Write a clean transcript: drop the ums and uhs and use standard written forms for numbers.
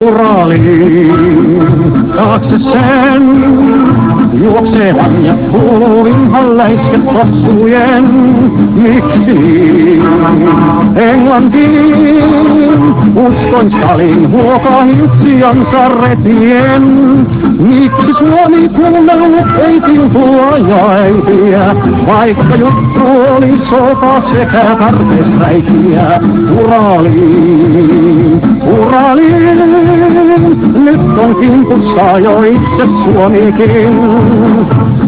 Uraliin taakse sen juoksevan ja kuuluvinhan läisket lapsujen. Miksi Englantiin uskon salin huokahiltsiansa retien? Miksi Suomi kuunnellut ei tiltua ja äitiä, vaikka juttu oli sota sekä tarpeesräikiä? Uraliin, Uraliin, nyt on kimpussa jo itse Suomikin.